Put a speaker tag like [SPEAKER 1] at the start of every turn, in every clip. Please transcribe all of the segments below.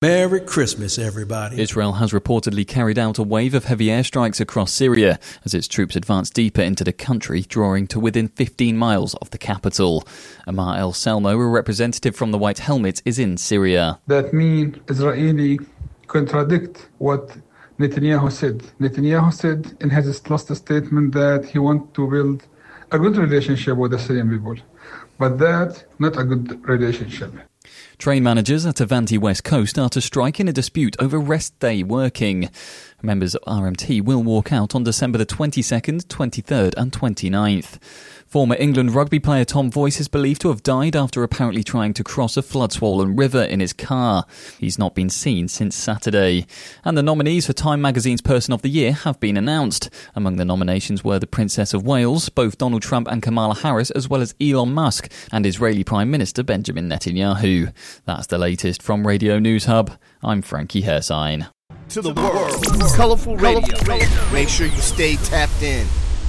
[SPEAKER 1] Merry Christmas, everybody.
[SPEAKER 2] Israel has reportedly carried out a wave of heavy airstrikes across Syria as its troops advance deeper into the country, drawing to within 15 miles of the capital. Amar El-Selmo, a representative from the White Helmet, is in Syria.
[SPEAKER 3] That means Israeli contradict what Netanyahu said. Netanyahu said in his last statement that he wants to build a good relationship with the Syrian people, but that's not a good relationship.
[SPEAKER 2] Train managers at Avanti West Coast are to strike in a dispute over rest day working. Members of RMT will walk out on December the 22nd, 23rd and 29th. Former England rugby player Tom Voice is believed to have died after apparently trying to cross a flood-swollen river in his car. He's not been seen since Saturday. And the nominees for Time magazine's Person of the Year have been announced. Among the nominations were the Princess of Wales, both Donald Trump and Kamala Harris, as well as Elon Musk and Israeli Prime Minister Benjamin Netanyahu. That's the latest from Radio News Hub. I'm Frankie Hersign.
[SPEAKER 4] To the world, Colorful Radio. Make sure you stay tapped in.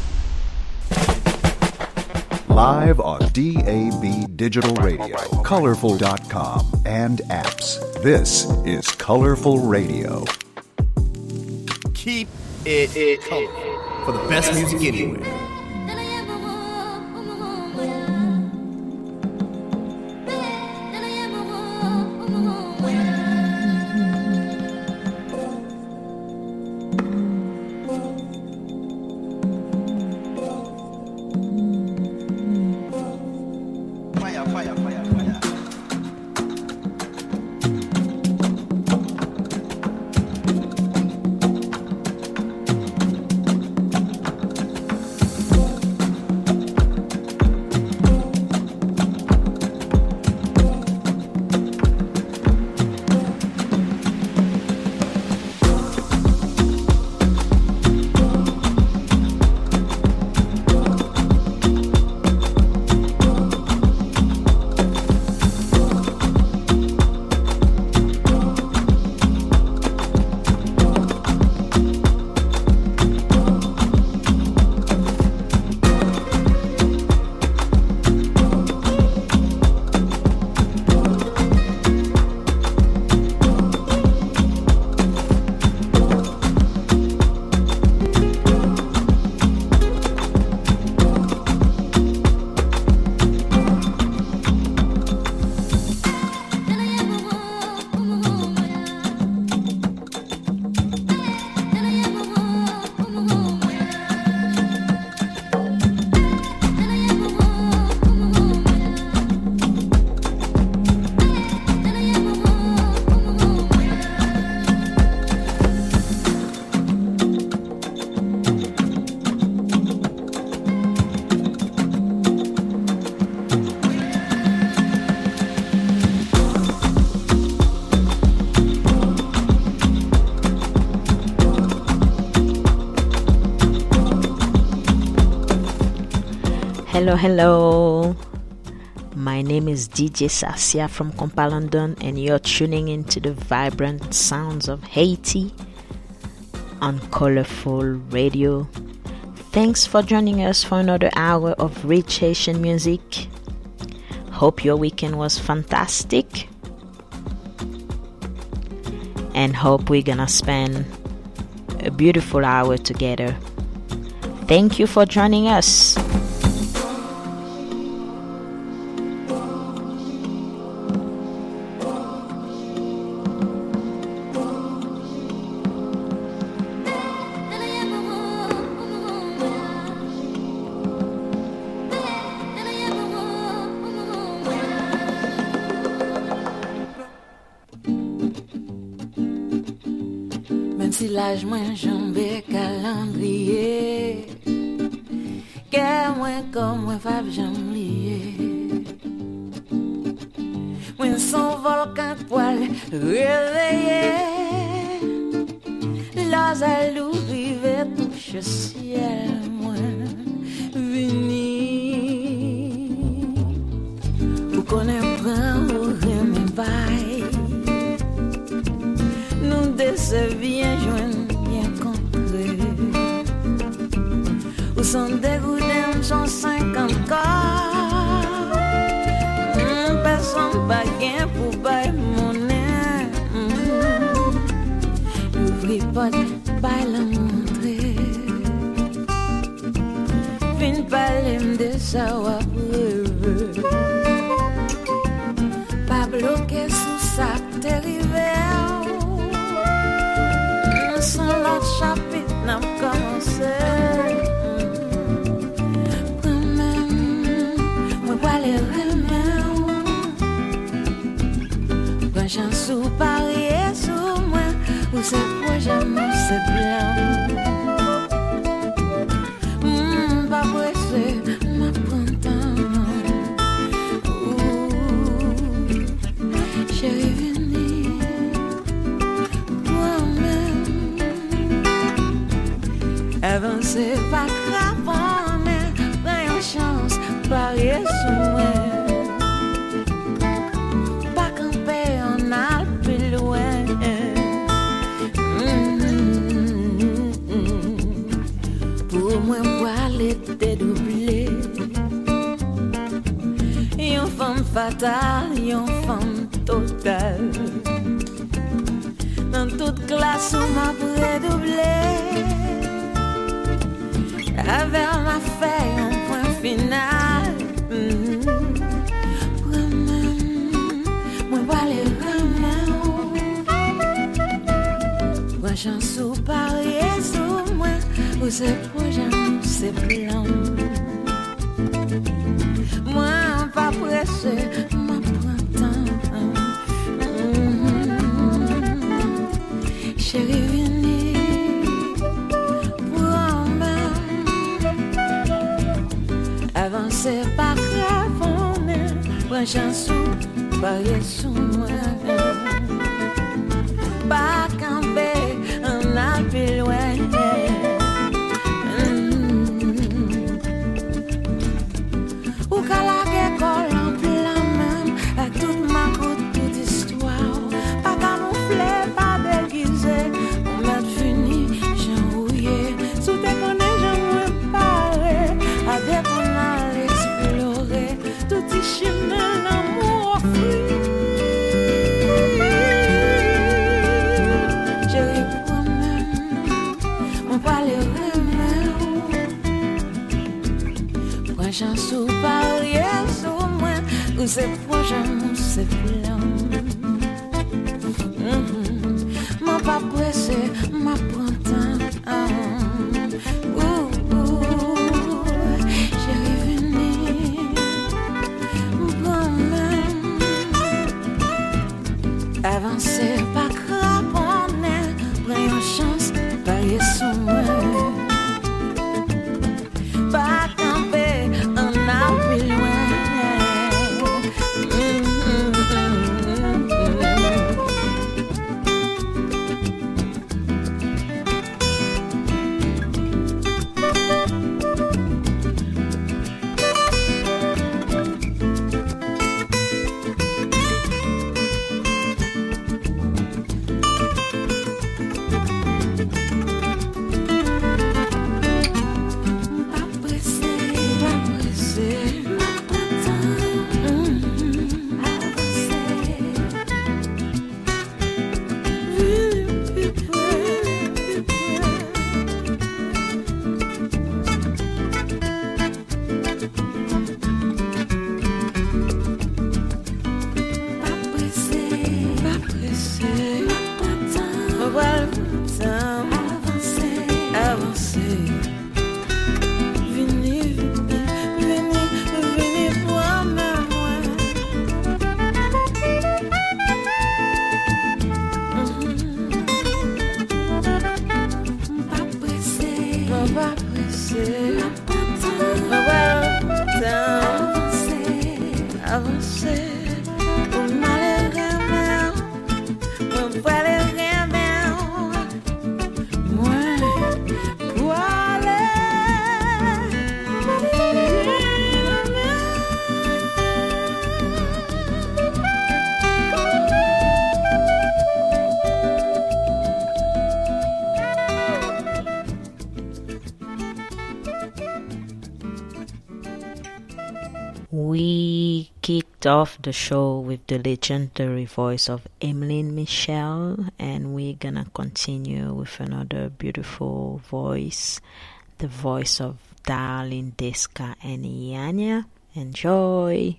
[SPEAKER 5] Live on DAB Digital Radio, Colorful.com, and apps. This is Colorful Radio.
[SPEAKER 4] Keep it colorful for the best music anywhere.
[SPEAKER 6] Hello. My name is DJ Sasia from Compa London, and you're tuning into the vibrant sounds of Haiti on Colorful Radio. Thanks for joining us for another hour of rich Haitian music. Hope your weekend was fantastic, and hope we're gonna spend a beautiful hour together. Thank you for joining us.
[SPEAKER 7] Si l'âge moins jambé calendrier, qu'est moins comme moi fab jamblier. Moi son volcan poil réveillé, l'az à loup rive touche ciel moi vini. Ou connaît prend ou remet bail. Nous décevons bien joindre, bien compris. Ou sont dégoûtés, sont 50 corps. Personne pas gain pour bailler monnaie. boîte, bail la montrer. Fin parler de ça ou après. Pas bloqué sous ça, t'es rivé. Sans l'autre chapitre n'a commencé. Quand même, moi pas les remèdes. Quand j'en suis parié sur moi, où c'est pour jamais c'est blanc. Pas pressé, ma printemps. Chérie, venez, toi-même. Avancer pas craponner, prends une chance, parier sur moi. Pas camper en Alpes loin. Pour moi, voir l'été doublé. Une femme fatale, une femme totale. Dans toute classe, on m'a redoublé. Avec ma feuille, un point final. Moi, pas les remèdes. Moi, j'en suis parié sur moi. Où c'est pour jamais, c'est blanc. Moi, pas pressé, ma printemps. Chérie, venez, promets. Avancez pas grave, on est. Prends chance, parier sur moi. Pas camper, on a plus loin. Ou qu'à la école en plein même, à toute ma route, toute histoire. Pas camouflé, pas déguisé, on m'a fini, j'ai rouillé. Sous tes connais, je me parler, à des qu'on a explorer, tout y chemin d'amour offert. J'ai moi-même, on parle remède. Moi j'en suis parié sur moi, où c'est projet, où c'est blanc. M'en pas pressé, ma printemps. J'ai revenu, moi-même. Avancer, pas craponner, prends une chance, parier sur moi. Pas camper, on a plus loin.
[SPEAKER 6] kicked off the show with the legendary voice of Emmeline Michel, and we're gonna continue with another beautiful voice, the voice of Darlene Deska and Yanya. Enjoy!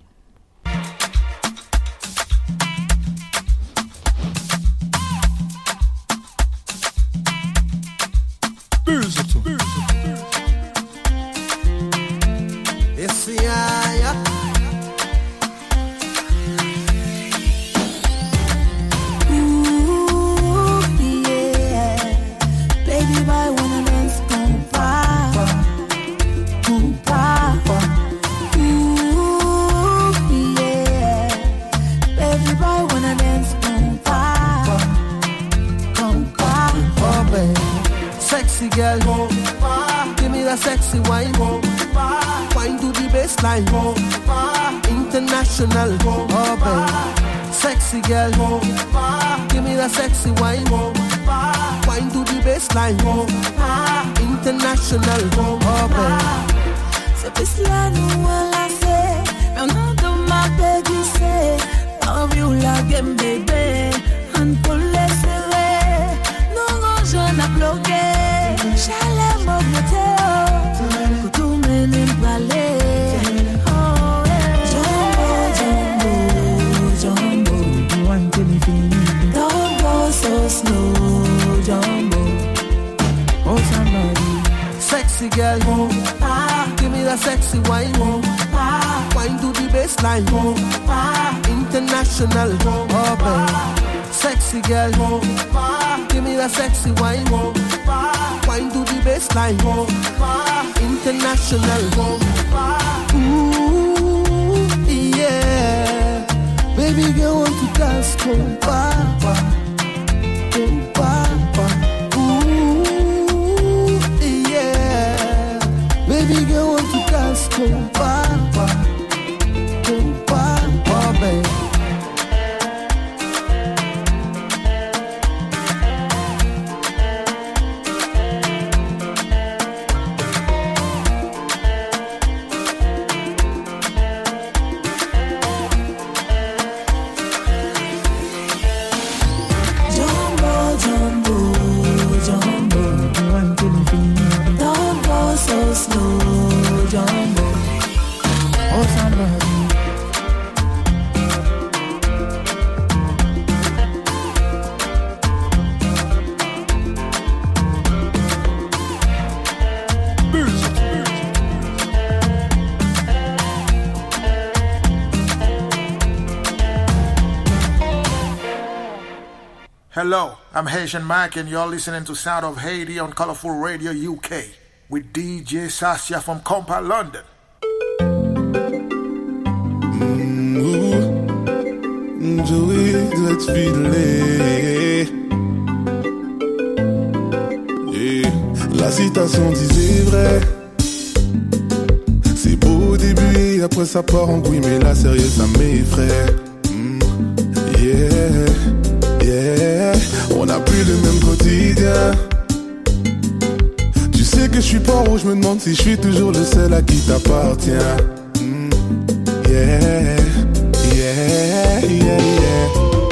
[SPEAKER 8] Sexy girl, give me that sexy wine. Wine to the baseline, international, oh babe. Sexy girl, give me that sexy wine. Wine to the baseline, international, oh babe.
[SPEAKER 7] C'est plus là nous on l'a fait, mais on a de ma glissé. Love you la game baby, on peut laisser. Non je n'ai bloqué. Chalet m'augmenter, que tout m'aime parler. Oh yeah. Jumbo, you want to be feeling. Don't go so slow, Jumbo. Oh somebody,
[SPEAKER 8] sexy girl, give me that sexy wine. Wine to the baseline, international, oh babe. Sexy girl, give me that sexy wine. Wine to the baseline, international. Ooh, yeah. Baby girl want to dance, compa. Ooh, yeah. Baby girl want to dance, compa. Oh baby.
[SPEAKER 9] Hello, I'm Haitian Mike and you're listening to Sound of Haiti on Colorful Radio UK with DJ Sasha from Compa, London.
[SPEAKER 10] Joey, let's filer. La citation disait vrai. C'est beau au début et après ça part en couille, mais là sérieux ça m'effraie. Yeah. Yeah, on n'a plus le même quotidien. Tu sais que je suis pas rouge, je me demande si je suis toujours le seul à qui t'appartient. Yeah, yeah, yeah, yeah.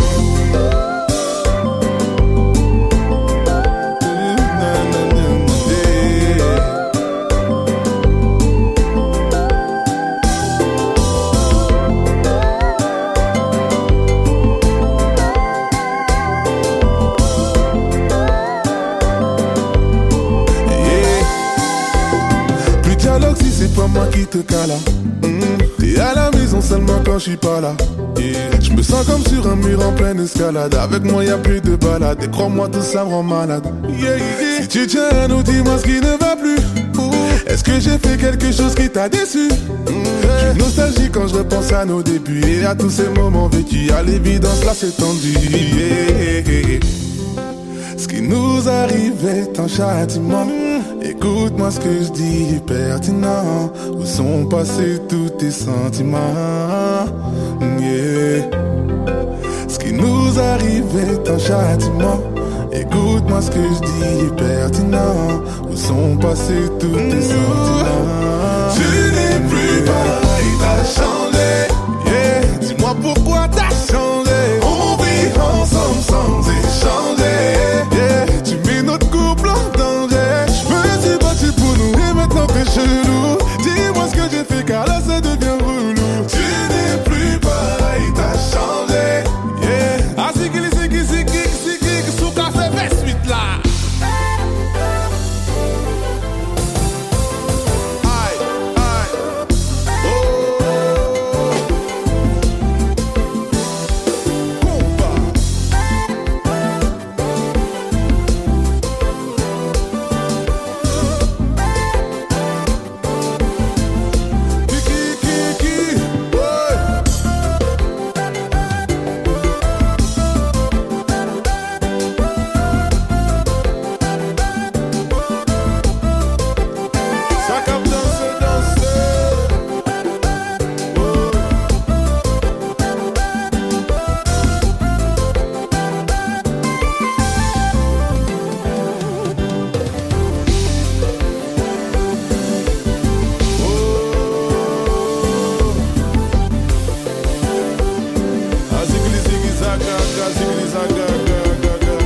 [SPEAKER 10] C'est pas moi qui te cala. T'es à la maison seulement quand je suis pas là. Je me sens comme sur un mur en pleine escalade. Avec moi y'a plus de balade. Et crois-moi tout ça me rend malade. Si tu tiens à nous, dis-moi ce qui ne va plus. Est-ce que j'ai fait quelque chose qui t'a déçu? Je suis nostalgique quand je repense à nos débuts et à tous ces moments vécus. À l'évidence là c'est tendu. Ce qui nous arrive est un châtiment. Écoute-moi ce que je dis est pertinent. Où sont passés tous tes sentiments? Yeah. Ce qui nous arrive est un châtiment. Écoute-moi ce que je dis est pertinent. Où sont passés tous tes sentiments? Tu n'es plus pareil, t'as changé. Yeah. ça, girl, girl, girl, girl.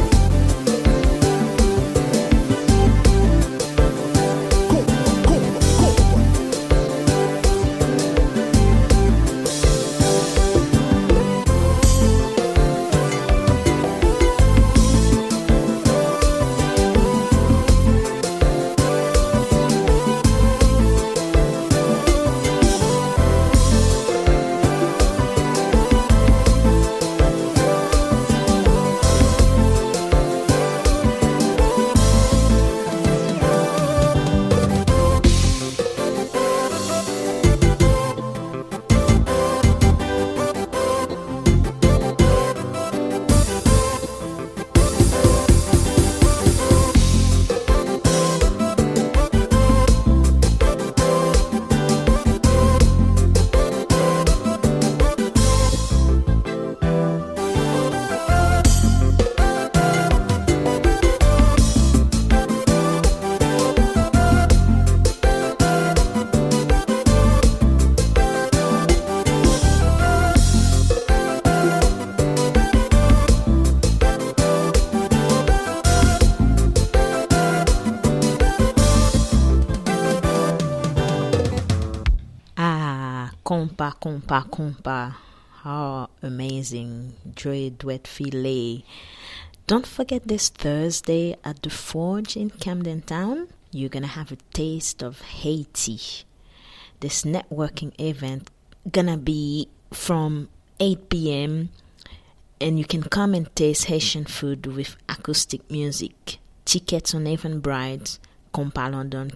[SPEAKER 6] Compa. How amazing. Joy Duet Filet. Don't forget this Thursday at the Forge in Camden Town. You're going to have a taste of Haiti. This networking event gonna be from 8 p.m. and you can come and taste Haitian food with acoustic music. Tickets on Eventbrite, Compa London,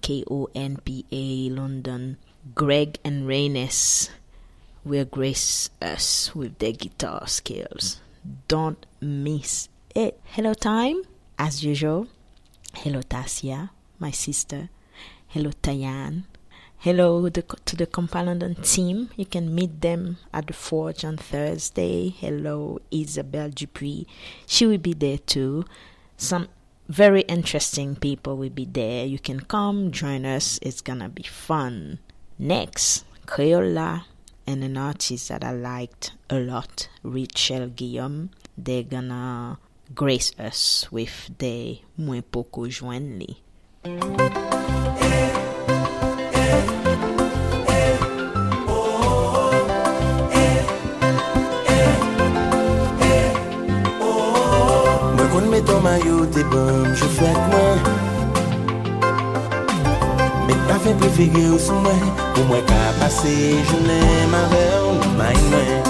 [SPEAKER 6] KONPA London. Greg and Reynes will grace us with their guitar skills. Don't miss it. Hello time, as usual. Hello Tasia, my sister. Hello Tayan. Hello to the Compa London team. You can meet them at the Forge on Thursday. Hello Isabelle Dupuis. She will be there too. Some very interesting people will be there. You can come join us. It's gonna be fun. Next, Crayola and an artist that I liked a lot, Rachel Guillaume. They're gonna grace us with their Mwen Poko Jwen Li.
[SPEAKER 11] Mwen kon meton mayo te bom, je fèk mwen. Pa fe prefere ou sou mwen, pou mwen ka pase jounen ma ve ou may mwen.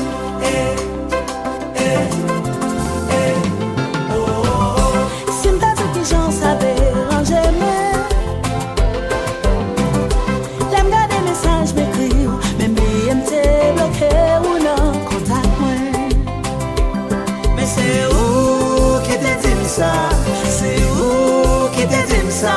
[SPEAKER 7] Si m'ta di ki jan sa deranje mwen, lem gade mesaj m'ekri ou, men mi mte bloke ou nan kontak mwen.
[SPEAKER 11] Men se ou ki te dim sa, se ou ki te dim sa.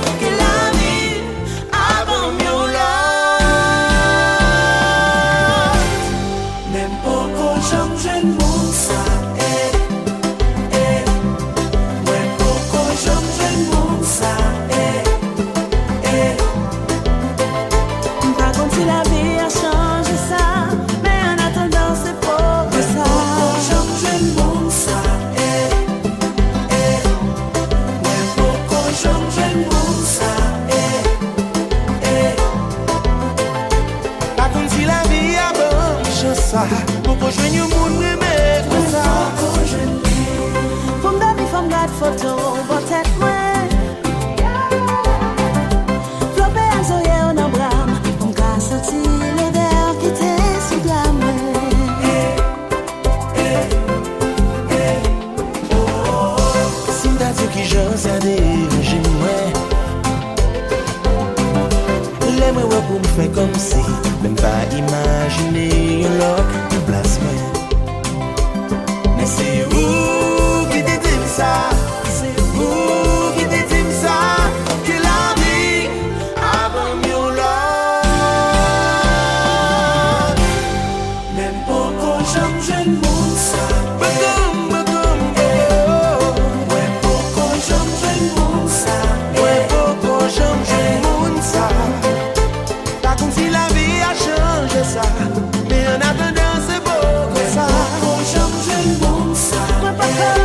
[SPEAKER 7] Poko jwen yon moun reme kwa sa. Fom da mi fom gade foto botet mwen. Flope an zoye ou nan bram, fom ka soti l'odeur ki te sou gla mwen.
[SPEAKER 11] Si mta di ki jan sa deranje mwen, le mwen wè pou m'fè kom si, men pa imagine yon lok de plas mwen. Men se ou ki te dim sa, se ou ki te dim sa, ke la vi avan yon lok.
[SPEAKER 7] Men poko jam jen moun sa.
[SPEAKER 11] Mwen poko jam jen moun sa. Mwen poko jam jen moun sa. Ta kon si la vi a chanje sa, mais en attendant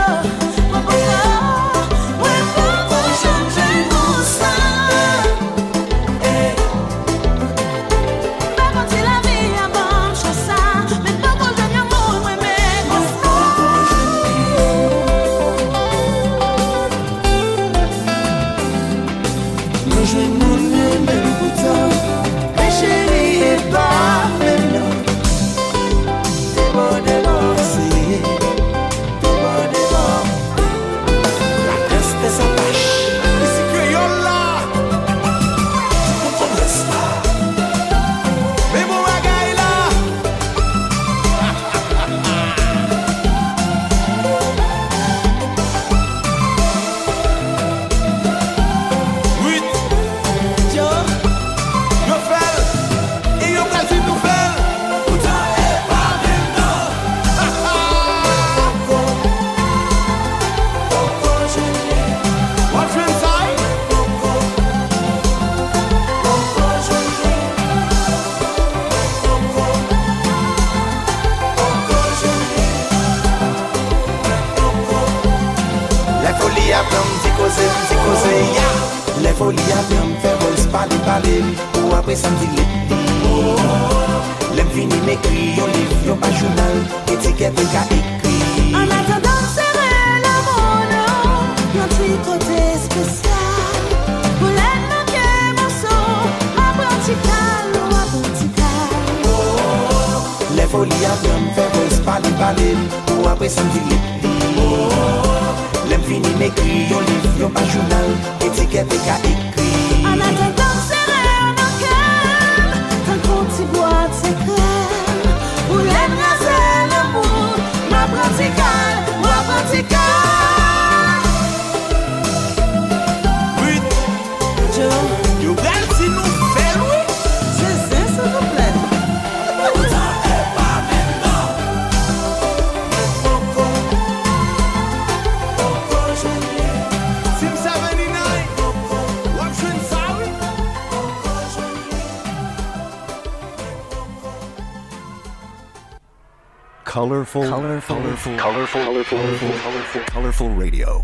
[SPEAKER 5] Colorful radio.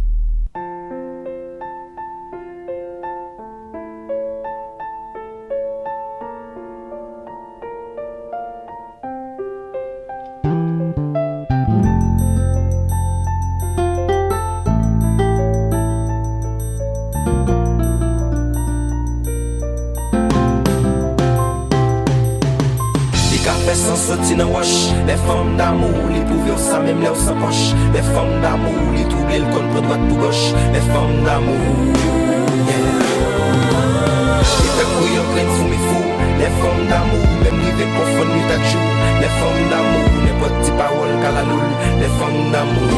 [SPEAKER 11] Sorti dans wash, les femmes d'amour, les pouvions ça même les sans poche. Les femmes d'amour, les troublés le compte pour droite pour gauche. Les femmes d'amour, les pécouilles en train de fou, mais fou. Les femmes d'amour, même rivet pour fond nuit à jour. Les femmes d'amour, n'importe petite parole qu'à la loule. Les femmes d'amour.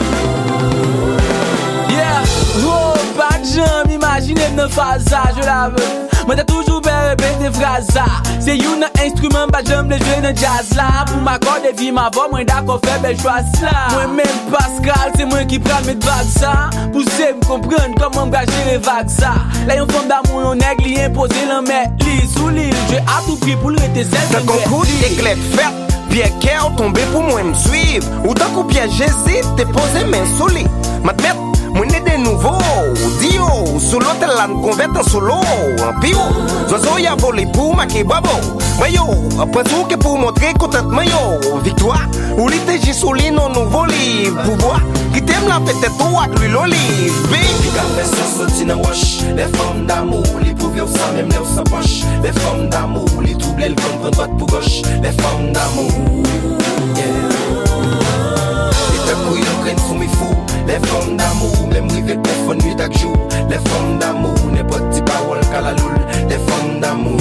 [SPEAKER 12] Yeah, oh, pas de jambes, imaginez une phase, je la veux. Moi t'as toujours bien répété phrase ça. C'est un instrument, pas j'aime les jouer dans jazz là. Pour m'accorder vie ma voix, moi d'accord faire belle choix là. Moi même Pascal, c'est moi qui prends mes vagues ça. Pousser me comprendre comment m'engager les vagues ça. Là yon forme d'amour, yon aigle, li imposé l'en met li sous l'île. J'ai à tout prix pour le rester celle
[SPEAKER 13] d'un concours d'éclairs fait. Pierre Kerr tombé pour moi me suivre. Ou d'un coup Pierre j'hésite, t'es posé main sous lit. M'admettre moi né de nouveau, dio, sous l'hôtel là me converte en solo, en pio. Zozo y'a volé pour maquer babo. Mayo, après tout que pour montrer contentement yo. Victoire, ou l'été sous les non nouveau livre. Pouvoir, qui t'aime la peut-être ou à lui l'olive.
[SPEAKER 11] Baby, quand fait ça sorti dans wash. Les femmes d'amour, les pouvions ça même les sans poche. Les femmes d'amour, les troublés le compte pour droite pour gauche. Les femmes d'amour, les pécouilles en train de fou mes fous. Les femmes d'amour, même rivet pour fond nuit à jour. Les femmes d'amour, n'importe petite parole qu'à la loule. Les femmes d'amour.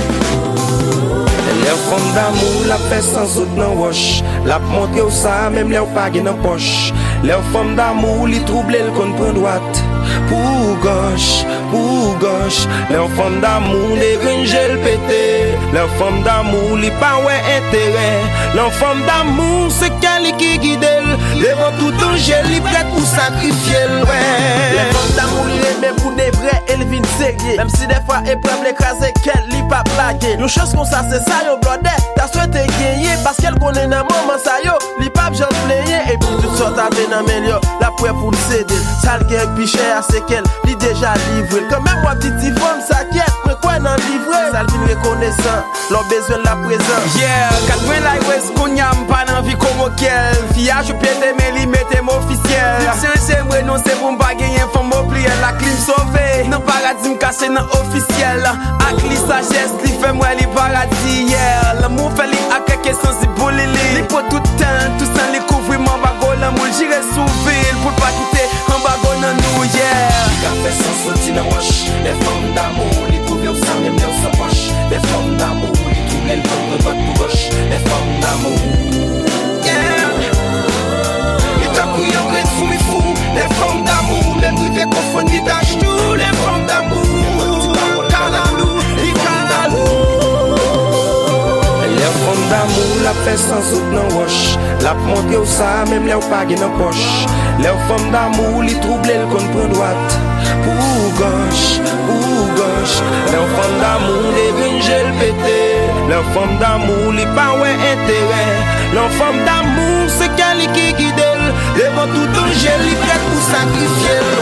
[SPEAKER 13] Les femmes d'amour, la fait sans autre dans wash. La montre au ça, même les pagues dans poche. Les femmes d'amour, les troublés le compte pour droite. Pour gauche, pour gauche. Les femmes d'amour, les gringels pété. Les femmes d'amour, les pas ouais intérêt. Les femmes d'amour, c'est qu'elle qui guide. Les vents tout danger, les prêts pour sacrifier, ouais.
[SPEAKER 12] Les femmes d'amour, les même pour des vrais, elles viennent séguer. Même si des fois, elles peuvent l'écraser, qu'elle n'y pas plaquer. Une chose comme ça, c'est ça, yo, brother. T'as souhaité gagner parce qu'elle connaît un moment, ça, yo. L'hip-hop, j'en plaignais. Et puis tout ça,
[SPEAKER 13] sort à phénomène, la prêt pour le céder. Ça le gagne plus cher, c'est qu'elle l'est déjà livré. Quand même, moi, petite femme, ça quitte, mais quoi, n'en livrer? Ça le vient reconnaissant, leur besoin de la présence.
[SPEAKER 12] Yeah, quand moi, la West, qu'on y a pas d'envie comme auquel. Fia, je pète mes limites, officiel. C'est moi, non, c'est pour me gagner, faut m'oublier la clim sauvée. Non, paradis, m'cassé, non, officiel. Avec les sagesse, li fait moi, les paradis, yeah. L'amour fait les à quelques sens, c'est pour les lits. Pour tout temps, tout ça, les couvrir, mon bagot, l'amour, j'irai sous ville pour pas quitter un bagot dans nous, yeah.
[SPEAKER 11] Café sans sortir dans roche, les femmes d'amour, les trouver au sang, même dans sa poche. Les femmes d'amour, les trouver le ventre, votre pour gauche. Les femmes d'amour, yeah. Les tapouillons, les fous, mes fous. Les femmes d'amour, les privés confondus, les tâches, nous. Les femmes d'amour, canalou, les canalou.
[SPEAKER 13] Les femmes d'amour, la fait sans autre dans roche. La montre au ça, même les pagues dans poche. Les femmes d'amour, les troublent, elles comprennent droite. Pour gauche, les femmes d'amour, les gringels pétés. Les femmes d'amour, les pas ouais intérêt. Les femmes d'amour, c'est qu'elle qui guide. Les vents tout angèle, les prêts pour sacrifier le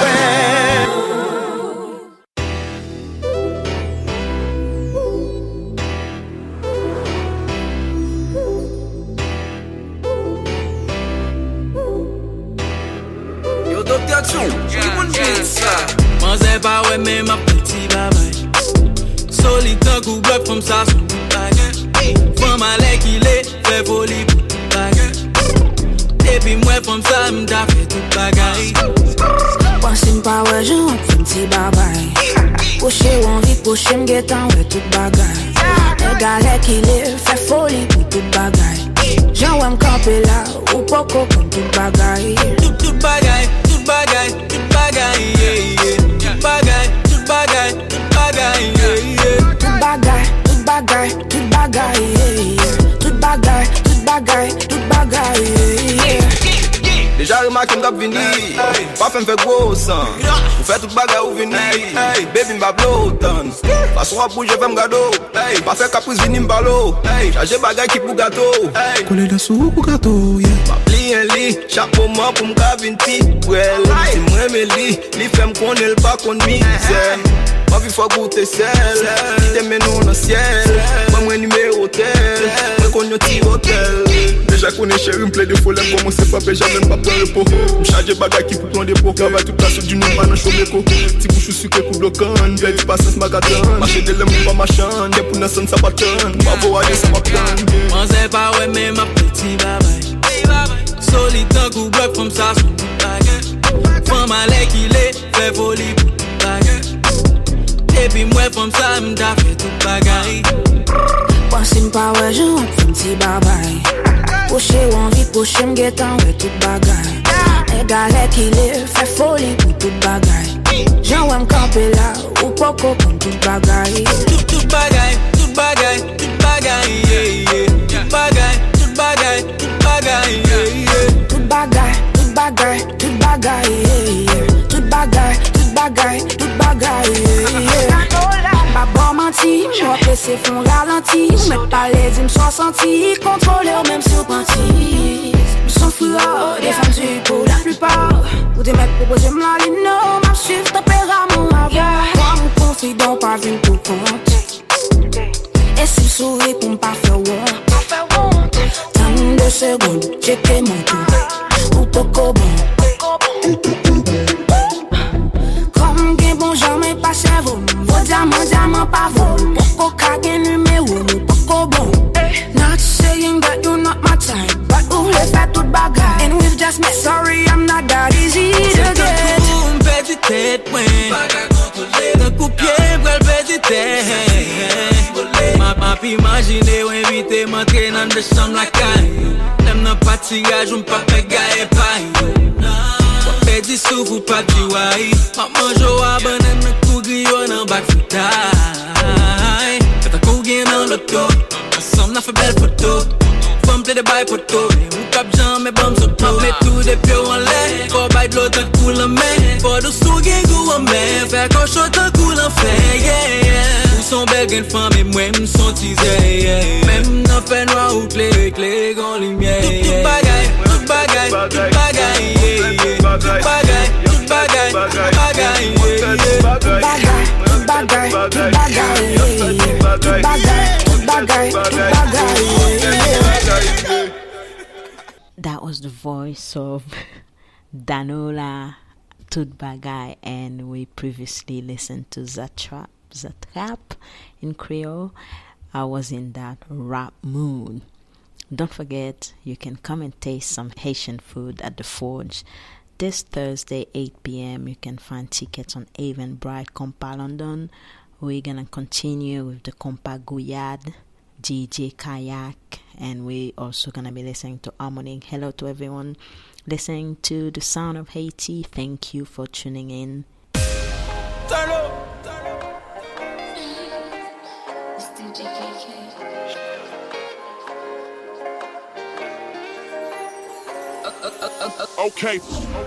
[SPEAKER 12] Moi c'est pas ouais mais ma petite babaye. Solide un coup bloc comme ça sur toute baguette. Femme allait qu'il est fait folie pour toute baguette. Et puis moi comme ça m'da fait toute bagaille.
[SPEAKER 7] Pensez pas ouais j'en un petit babaye. Poché ou envie poché m'guettant ouais toute bagaille. Le galère qu'il est fait folie pour toute bagaille. J'en ouais m'camper là ou poco comme toute bagaille.
[SPEAKER 12] Toute bagaille, toute bagaille, toute bagaille, yeah, yeah. Toute bagaille, toute bagaille, toute bagaille, yeah, yeah.
[SPEAKER 7] Toute bagaille, toute bagaille, toute bagaille, yeah, yeah. Toute bagaille, toute bagaille, toute bagaille, yeah, yeah.
[SPEAKER 13] Déjà remarqué m'gap vini, pas fait m'fait gros sang. Vous faites toute bagarre ou vini, baby m'ba bloton. Façon à bouger fait m'gado, pas fait caprice vini m'balo. Chargé bagaille qui pour gâteau,
[SPEAKER 8] coller dessous pour gâteau, yeah.
[SPEAKER 13] Ma pli un lit, chaque moment pour m'gap une petite well. Si moi me lit, li fait m'connait le pas qu'on misère. Ma vie faut goûter sel, qui t'aime nous dans le ciel. Moi numéro tel, moi qu'on y tire hôtel. Déjà connais chéri, m'plaît de folie, comment c'est pas péché, même pas prendre le pot. M'charge bagay qui pour ton dépôt, travail toute la suite du nom, pas dans chaud l'écho. Ti bouchou sucré, coup bloquant, veille du passage magasin. Marché de l'aime, pas machin, des pour n'a son ça pas tonne. Pas voir aller, ça m'a prendre.
[SPEAKER 12] Moi c'est pas ouais, mais ma petite babaye. Solide un coup bloc comme ça, sur toute baguette. Femme allait qu'il est, fait folie pour toute baguette. Et puis moi, femme ça, m'da fait toute bagaille.
[SPEAKER 7] Pensez pas ouais j'en un petit babaye. Poché ou envie poché m'guettant ouais toute bagaille. Le galère qu'il est fait folie pour toute bagaille. J'en ouais m'camper là ou poco comme toute bagaille.
[SPEAKER 12] Toute bagaille, toute bagaille, toute bagaille, yeah, yeah. Toute bagaille, toute bagaille, toute bagaille, yeah, yeah.
[SPEAKER 7] Toute bagaille, toute bagaille, toute bagaille, yeah, yeah. Toute bagaille, toute bagaille, toute bagaille, yeah, yeah. Pas bon menti, moi pressé font ralenti. Mais pas les dîmes soit senti, contrôleur même sur panty. M's'en fout des femmes du pour la plupart. Ou des mecs proposés m'la ligne, non, m'a suivre tempérament avant. Moi mon confident pas vu pour compte. Et s'il sourit pour m'pas faire honte. 32 secondes, j'ai fait mon tour. Ou poco bon. Comme gain bon jamais pas cerveau. Vos diamant pas vol. Poco kage numéro, mon poco bon. Not saying that you're not my type, but who les fait toute bagaille. And we've just met, sorry I'm not that easy to get.
[SPEAKER 12] Une petite tête, ouais. D'un coup pied, belle petite tête. Ma pi imaginer ou inviter m'entrer dans de chambre la caille. L'aime n'a pas tirage, ou pas fait gaille paille. Fait du souffle ou pas du waï. Maman joue à banane, me coup grillon en bac foutaille. Fait un coup gain dans l'auto. Ensemble n'a fait belle photo. Femme plaît de bail photo. Ou cap jamais bombe sur toi. Mets tout des pieds en l'air. Faut bail de l'autre cool en main. Faut de sous gain goût en main. Faire qu'un shot un cool en fait, yeah, yeah. son bel gen femme et moi m'son tizé. Même dans fait noir ou clé gon lumière. Tout bagay, tout bagay, tout bagay. Tout bagay, tout bagay, tout bagay.
[SPEAKER 6] That was the voice of Danola Tutbagay, and we previously listened to Zatrap in Creole. I was in that rap mood. Don't forget, you can come and taste some Haitian food at the Forge. This Thursday, 8 p.m., you can find tickets on Eventbrite, Compa London. We're going to continue with the Compa Guyad, DJ Kayak, and we're also going to be listening to Harmonic. Hello to everyone listening to The Sound of Haiti. Thank you for tuning in.
[SPEAKER 7] Turn up.
[SPEAKER 10] Okay.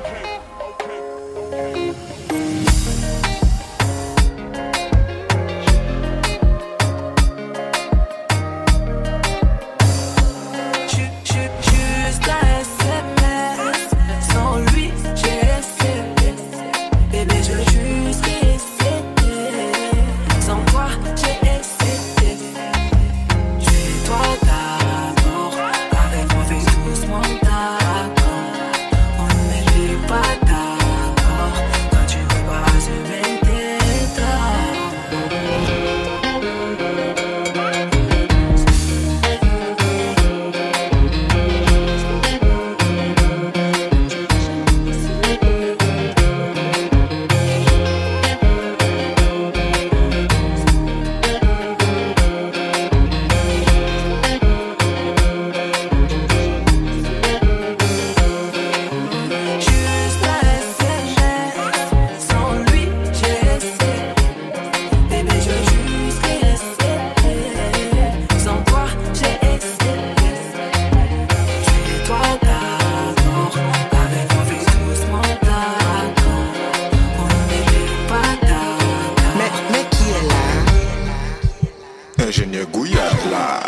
[SPEAKER 14] Ingénieur Gouillard là.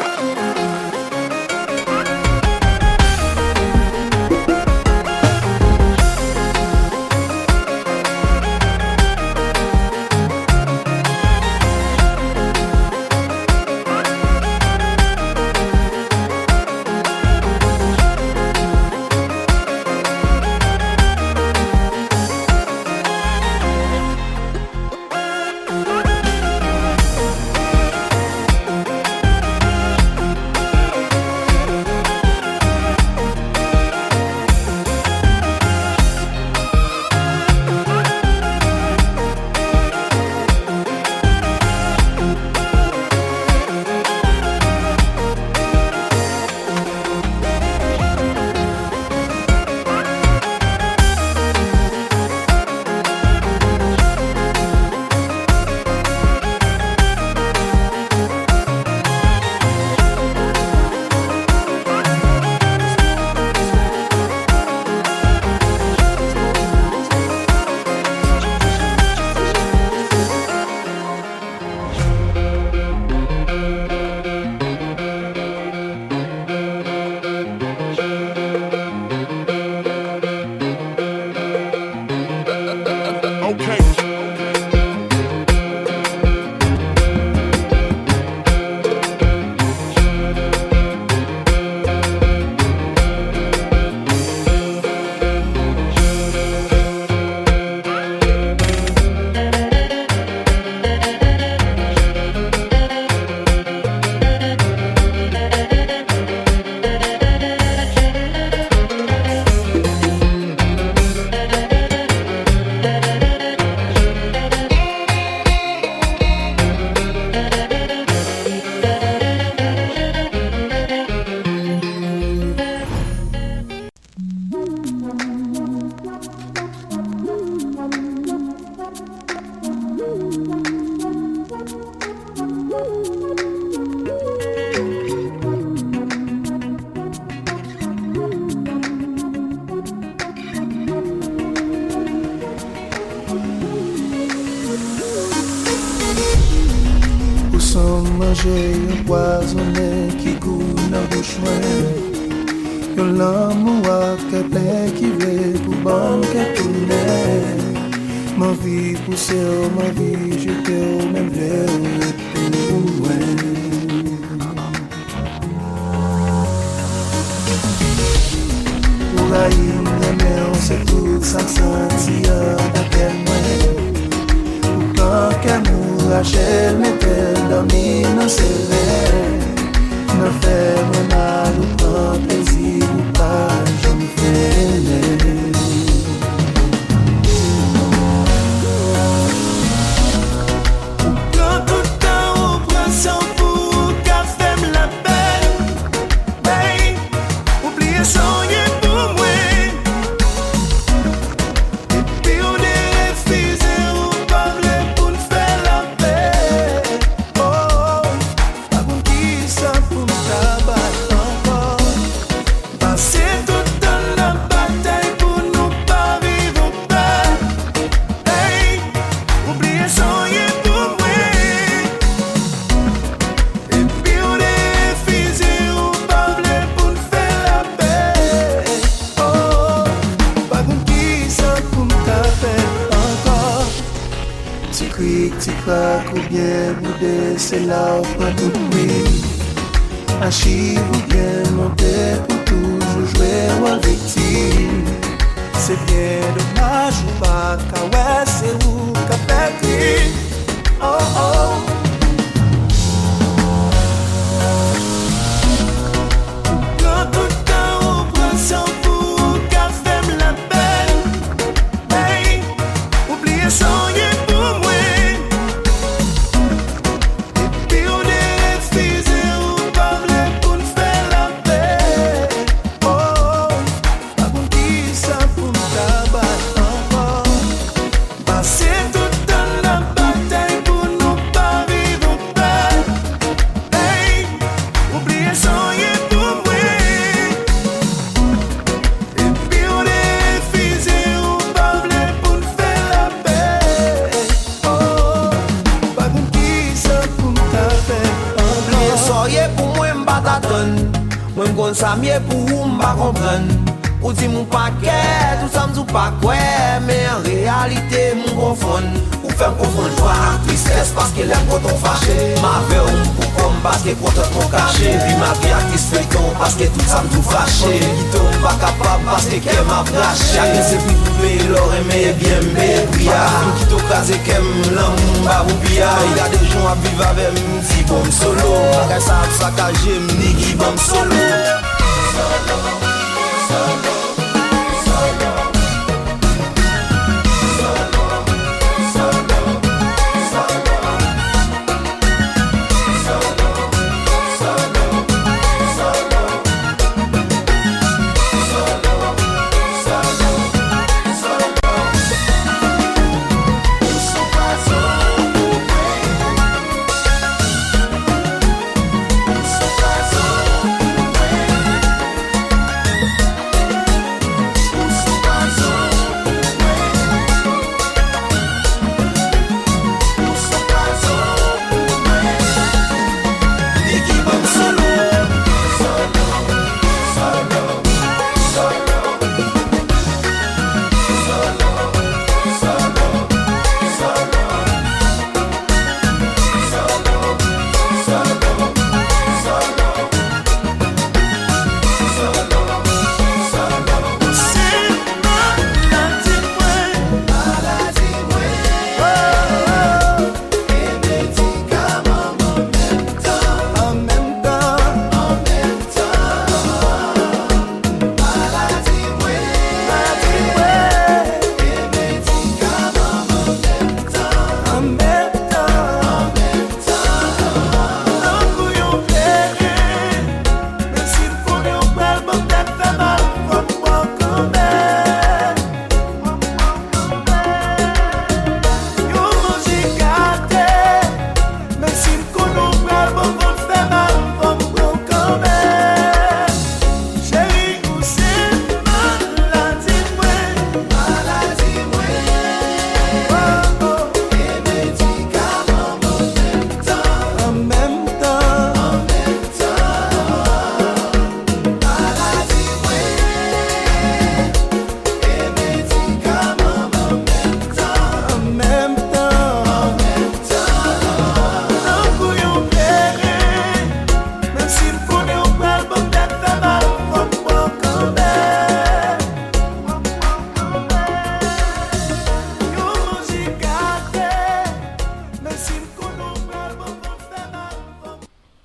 [SPEAKER 8] manger un poisonné qui goûte dans bouche moi. Yon l'amour qui plein qui veut pour bon que tourner. Ma vie poussée, ma vie j'étais au même verre pour moi. Pour la île, c'est tout ça senti dans quel moyen. Pour quand qu'elle Rachel m'était dormi dans ses rêves. Ne fait mal ou pas plaisir ou pas, je me fais. Quand tout le temps on prend son pour qu'à faire la belle, hey, oubliez son yeux pour moi. Et puis on est refusé ou pas pour nous faire la paix. Oh, pas bon qui ça pour me tabac encore. Passer tout dans la bataille pour nous pas vivre au paix. Hey, oubliez son yeux. Petit crack ou bien boudé, c'est là où prend tout prix. Archive ou bien monter pour toujours jouer en victime. C'est bien dommage ou pas, car ouais, c'est où qu'a fait cri. Oh oh. Quand tout le temps on prend son pour qu'a fait la belle. Hey, oubliez son yeux.
[SPEAKER 15] Ça mieux pour m'pas comprendre. Ou dit mon paquet, tout ça m'dou pas quoi, mais en réalité m'on confond. Ou fait confondre joie avec tristesse parce que l'aime quand on fâché. Ma veille pour comme parce que content mon caché. Puis ma vie artiste fait ton parce que tout ça m'dou fâché. Qui tombe pas capable parce que qu'elle m'a braché. Chacun c'est plus coupé, l'or aimé bien bébria. Qui t'au casé qu'aime l'amour ba oubia. Il y a des gens à vivre avec si bon solo. Bagay ça saccagé m'nigi bon solo.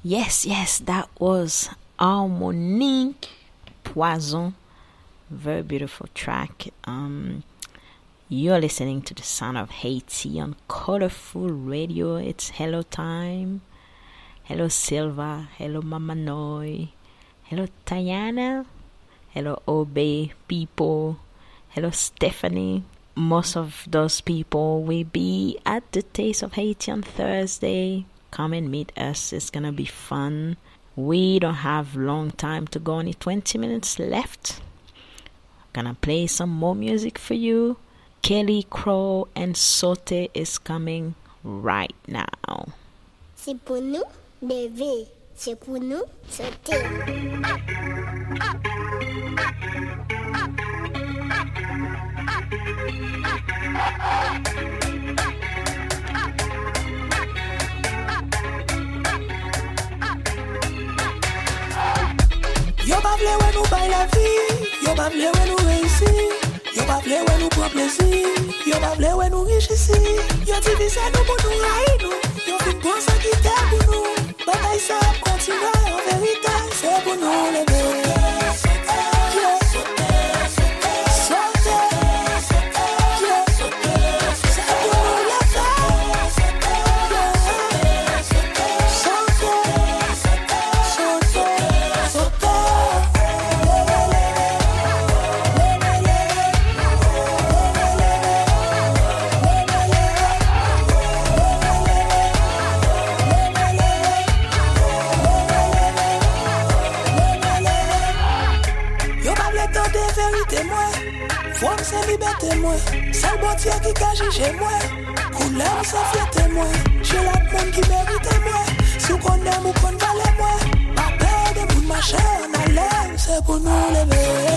[SPEAKER 6] Yes, that was Harmonique Poison. Very beautiful track. You're listening to the Sound of Haiti on Colorful Radio. It's hello time. Hello Silva. Hello Mama Noi. Hello Tayana. Hello Obe people. Hello Stephanie. Most of those people will be at the Taste of Haiti on Thursday. Come and meet us. It's gonna be fun. We don't have long time to go, only 20 minutes left. Gonna play some more music for you. Kelly Crow and Sote is coming right now.
[SPEAKER 16] C'est pour nous, bébé. C'est pour nous, Sote.
[SPEAKER 8] Yo pa vle wè nou bay la vie, yo pa vle wè nou reisi, yo pa vle wè nou pran plezi, yo pa vle wè nou riche isi, yo divise nou pou nou ray nou, yo fin pon sa ki te pou nou, batay sa ap kontinue, en verite, se pou nou leve. Femme c'est liberté moi, c'est le bon Dieu qui cache chez moi. Couleur ça fête moi, j'ai la monde qui mérite moi. Si on aime ou qu'on valait moi, pas peur de bout de ma chair en haleine, c'est pour nous lever.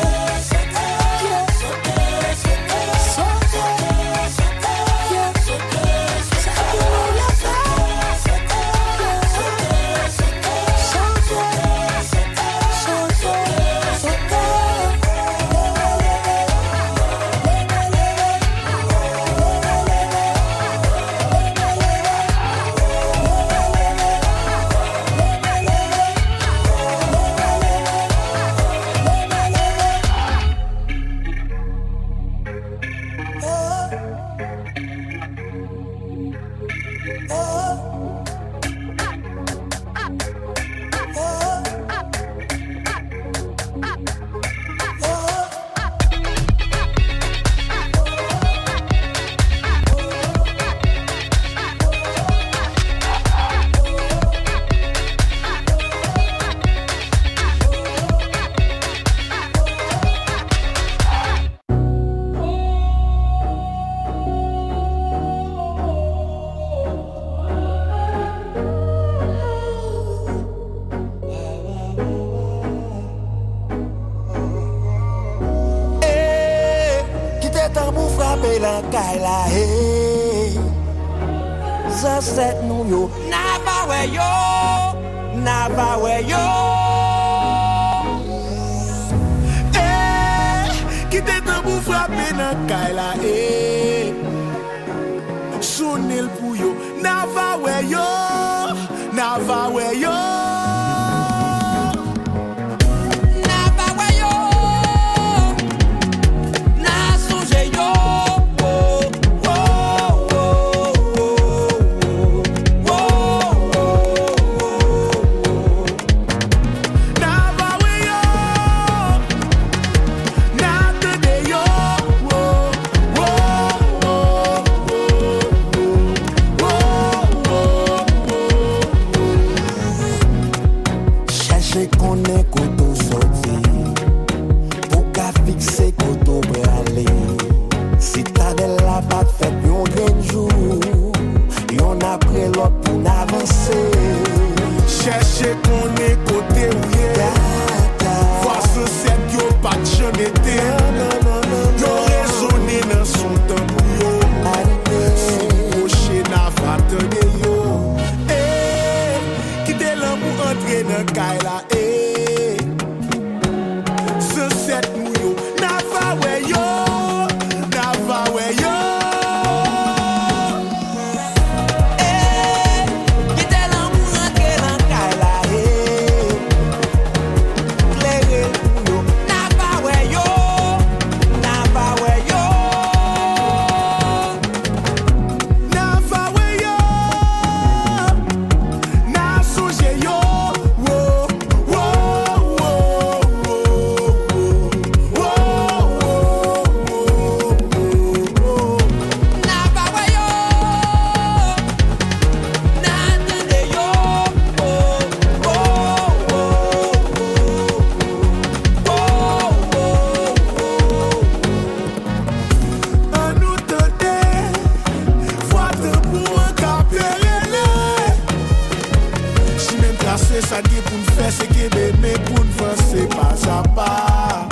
[SPEAKER 10] Bagay ki pou n'fè se kebe, me pou n'vanse pas a pas.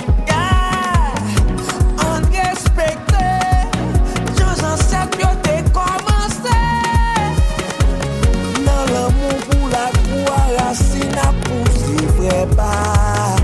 [SPEAKER 8] On respecte, Dios ancêtres yo te commencé.
[SPEAKER 11] Nan l'amour pou la croix, racine a poussé vrai pas.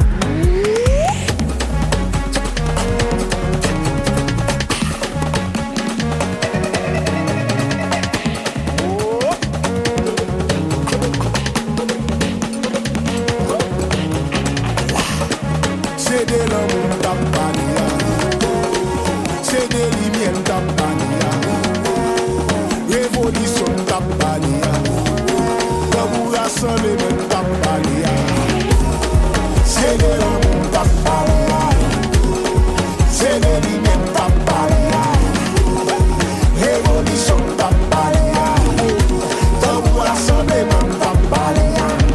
[SPEAKER 10] C'est de l'amour tapania, c'est de lumière tapania, révolution tapania, l'amour rassemblé même tapania. C'est de l'amour tapania, c'est de lumière tapania, révolution tapania, l'amour rassemblé même tapania.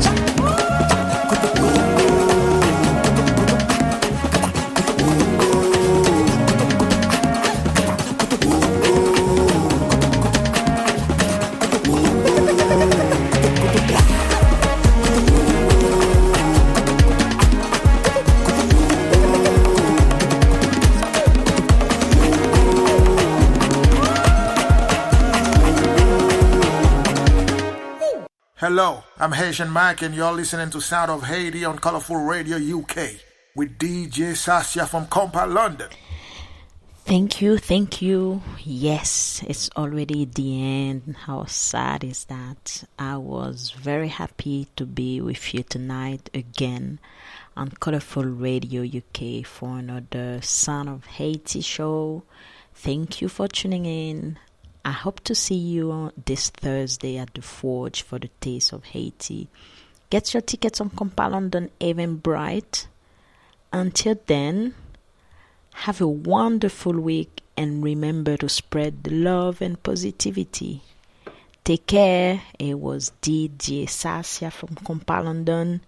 [SPEAKER 9] Hello, I'm Haitian Mike and you're listening to Sound of Haiti on Colorful Radio UK with DJ Sasha from Compa, London.
[SPEAKER 6] Thank you. Yes, it's already the end. How sad is that? I was very happy to be with you tonight again on Colorful Radio UK for another Sound of Haiti show. Thank you for tuning in. I hope to see you on this Thursday at the Forge for the Taste of Haiti. Get your tickets on Compa London Eventbrite. Until then, have a wonderful week and remember to spread the love and positivity. Take care. It was DJ Sasha from Compa London.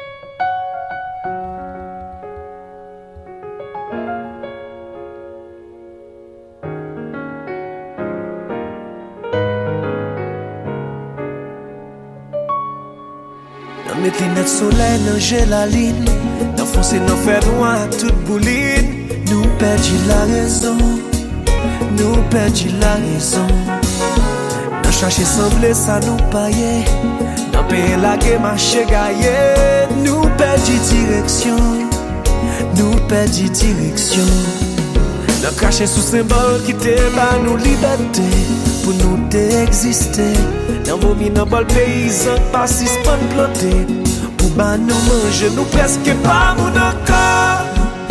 [SPEAKER 8] Met lunettes soleil nan gélaline, nan fonce nan fè noir tout bouline. Nous perdi la raison, nous perdi la raison. Nan chercher semblé ça nous paye, nan paye la guerre marché gaillé. Nous perdi direction, nous perdi direction. Nan caché sous symbole qui te ba nous liberté, pour nous t'exister. Nan vomi nan bol paysan pas si span planté. Pour ba nous manger nous presque pas moun encore.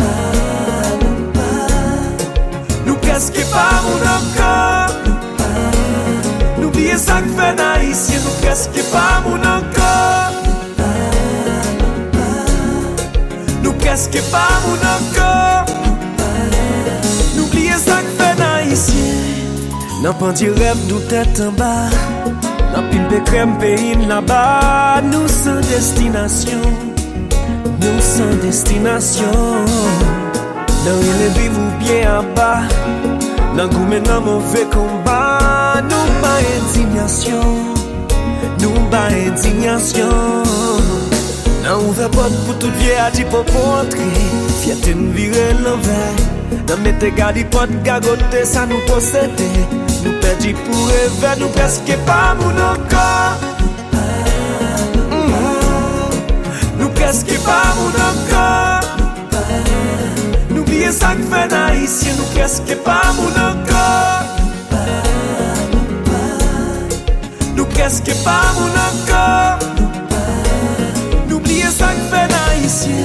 [SPEAKER 8] Nous presque pas moun encore. Nous oublier ça que fait haïtien nous presque pas moun encore. Nous presque pas moun encore. Nous oublier ça que fait haïtien. Nan pandi rêve nous tête en bas. Nan pile crème pays là-bas. Nous sans destination. Nous sans destination. Nan il vivre bien en bas. Nan goumé nan mauvais combat. Nous pas indignation. Nous pas indignation. Nan ouvert porte pour tout vieux à dit pour entrer. Fierté nous virer l'envers. Nan mette gardi porte gagote ça nous posséder. Nous perdis pour rêver, nous presque pas moun encore. Nous presque pas moun encore. Nous oublier ça que fait haïtien, nous presque pas moun encore. Nous presque pas moun encore. Nous oublier ça que fait haïtien.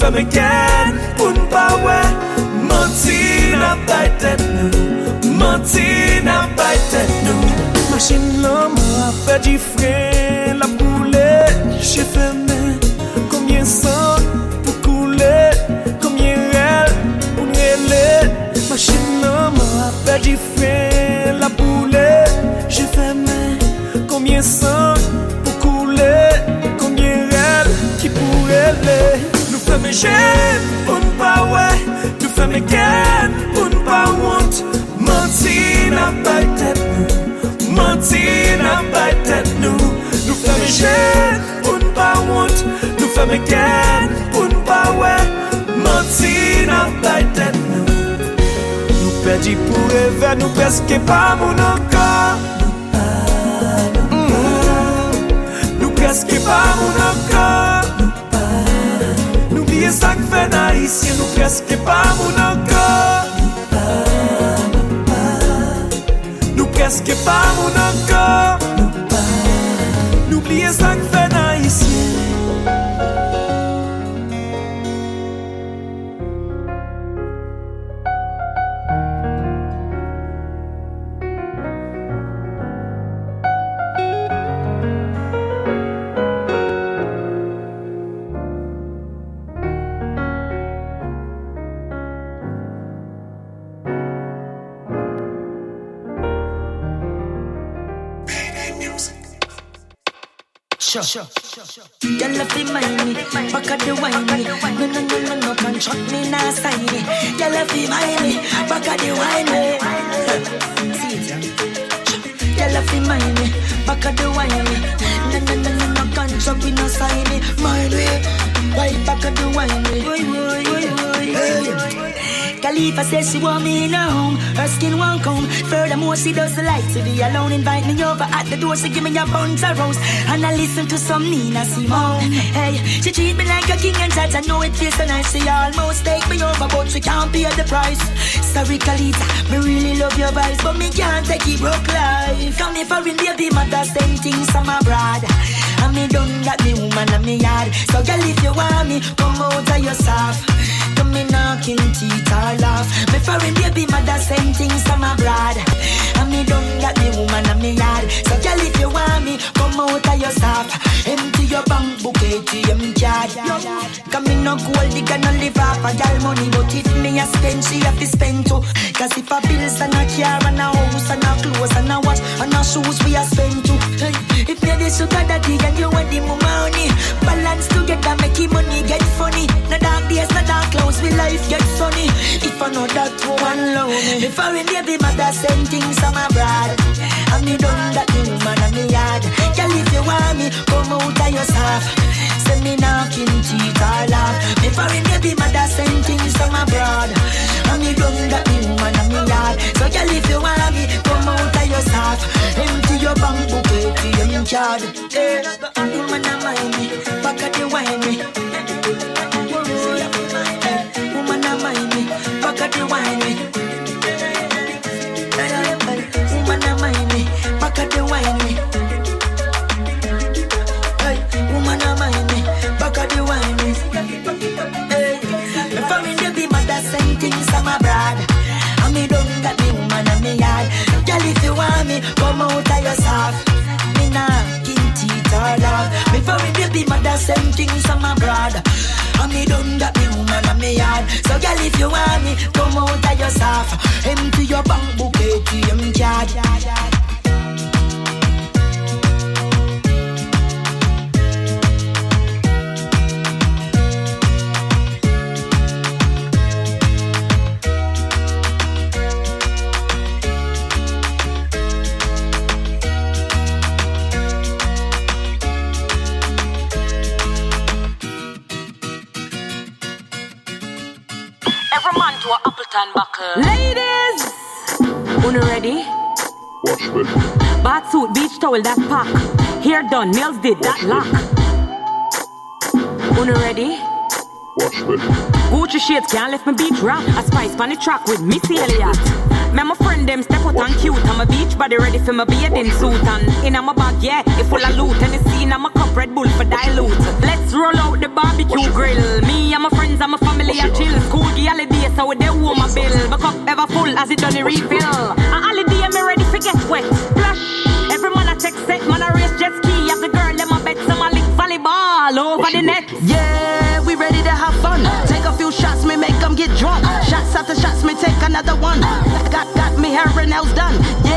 [SPEAKER 8] fais me ken pour ne pas ouais. Menti n'a pas tête nous, menti n'a pas tête nous. Machine l'amour a fait du frein, la poulet, j'ai fermé. Combien sang pour couler, combien réel pour réler. Machine l'amour a fait du frein, la poulet, j'ai fermé. Combien sang pour couler, combien réel qui pourrait les. Nous faisons mes gènes pour ne pas ouais, nous faisons mes gains pour ne pas honte. Menti n'a pas tête nous, menti n'a pas tête nous. Nous faisons mes gènes pour ne pas honte, nous faisons mes gains pour ne pas ouais. Menti n'a pas tête nous. Nous perdis pour rêver, nous presque pas mon encore. Nous presque pas mon encore. N'oubliez ça que fait naïsien, nous presque pas mon encore. Nous presque pas mon encore. N'oubliez ça que fait naïsien.
[SPEAKER 17] Sure. Y'all love to mind me, back at the wine me. No, contract me, nah sign me. Y'all love to mind me, back at the wine me. See it, y'all love to mind me, back at the wine me. No, contract me, no sign me. Mind me, right back at the wine me. Hey. Khalifa says she want me in her home. Her skin won't comb. Furthermore, she doesn't like to be alone. Invite me over at the door, so give me a buns of rose. And I listen to some Nina Simone. Hey, she treat me like a king and judge. I know it feels so nice. She almost take me over, but she can't pay the price. Sorry, Khalita, me really love your vibes, but me can't take it broke life. Come here for baby, mother, same things from abroad. And me done got me woman and me yard. So girl, if you want me, come out of yourself. Come me knocking teeth or laugh. Me foreign baby mother same things from abroad. And me done got me woman and me yard. So girl, if you want me, come out of yourself. Empty your bank book, ATM card. Come me no gold digger, no live off a girl money. But if me a spend, she have to spend too. Cause if a bills and a car and a house and a clothes and a watch and a shoes, we a spend too. If me the sugar daddy and you want the money, balance together, make it money get funny. No dark days, no dark clouds, we life get sunny. If I know that one love me, if I baby mother send things from abroad. And me done that the woman and me yard. Girl, if you want me, come out of yourself. Send me knocking teeth or laugh. Me foreign baby mother send things from abroad. And me done that the woman and me yard. So girl, if you want me, come out of yourself. Empty your bank book, ATM card. Hey, woman and mind me, back at the wine me. Woman and mind me, back at the wine me. Woman and mind me, back at the wine me. Woman and mind me, back at the wine me. Me foreign baby mother send things from abroad. And me done got me woman and me yard. Girl, if you want me, come out of yourself. Me knocking teeth or laugh. Me foreign baby mother send things from abroad. And me done got me woman and me yard. So girl, if you want me, come out of yourself. Empty your bank book, ATM card.
[SPEAKER 18] Every man to a Appleton buckle. Ladies, una ready?
[SPEAKER 14] Watch me.
[SPEAKER 18] Bath suit, beach towel, that pack. Hair done, nails did, that lock. Una ready?
[SPEAKER 14] Watch me.
[SPEAKER 18] Gucci shades can't lift my beach rock. A spice on the track with Missy Elliott. Me and my friend them step out and cute. I'm a beach body ready for my bathing suit. And in my bag, yeah, it full of loot. And the scene, I'm a cup Red Bull for dilute. Let's roll out the barbecue grill. Me and my friends and my family are chill. School holiday, so we dey warm my bill. My cup ever full as it done a refill. A holiday, me ready for get wet. Splash. Every man I take set, man I race jet ski. As a girl, them I bet some I lick volleyball over the net.
[SPEAKER 17] Yeah, we ready to have fun. Take a few shots, me make them get drunk. Shots after shots, me take another one. Got me hair and nails done.